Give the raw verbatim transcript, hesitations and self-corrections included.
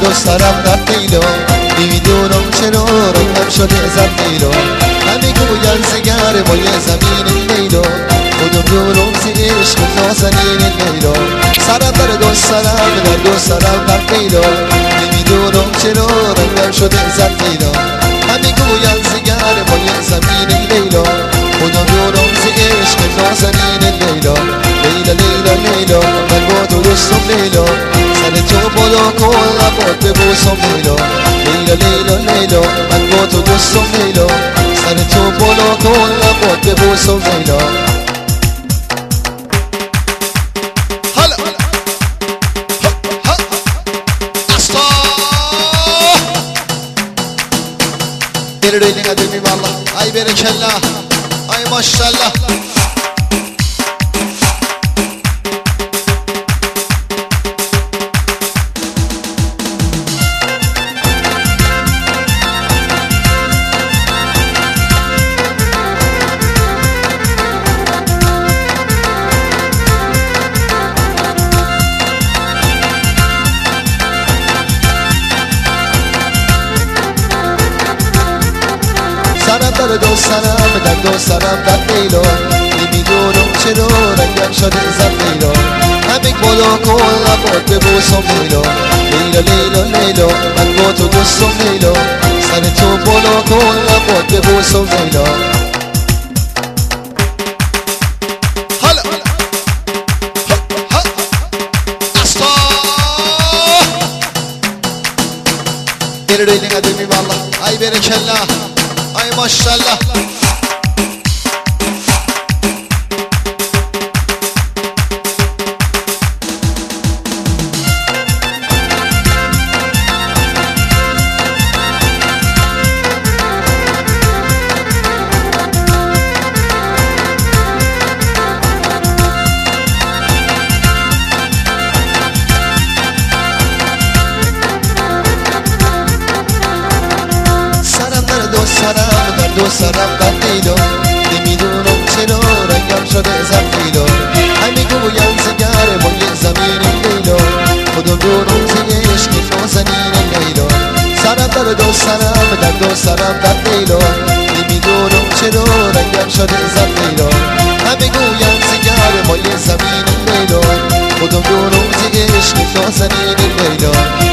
دو سرم در لیلا، نمیدونم چرا رنگم شده زد لیلا. همه گوین زگر با یه زمین لیلا، خودم دورم زی عشق نازنین لیلا. سرم در دو سرم در دو سرم در لیلا، نمیدونم چرا رنگم شده زد لیلا. همه گوین زگر با یه زمین لیلا، خودم دورم زی عشق نازنین لیلا. لیلا لیلا لیلا من با تو دوستم لیلا، سر تو بالا کن لبات ببوسم لیلا. لیلا لیلا لیلا من با تو دوستم لیلا، سر تو بالا کن لبات ببوسم لیلا. حالا استا بری قدیمی والله ای برکلا ای ماشاءالله. سرم در دو سرم در دو سرم در لیلا، نمیدونم چرا رنگم شده زد لیلا. همه بالا کن لبات ببوسم لیلا. لیلا لیلا لیلا من با تو دوستم لیلا، سر تو بالا کن لبات ببوسم لیلا. حالا استا بری قدیمی والله ای برکلا ای ماشاءالله. سرم در دو سرم در لیلا، نمیدونم چرا رنگم شده زد لیلا. همه گوین زگر با یه زمین لیلا، خودم دورم زی عشق نازنین لیلا. سرم در دو سرم در دو سرم در لیلا، نمیدونم چرا رنگم شده زد لیلا. همه گوین زگر با یه زمین لیلا، خودم دورم زی عشق نازنین لیلا.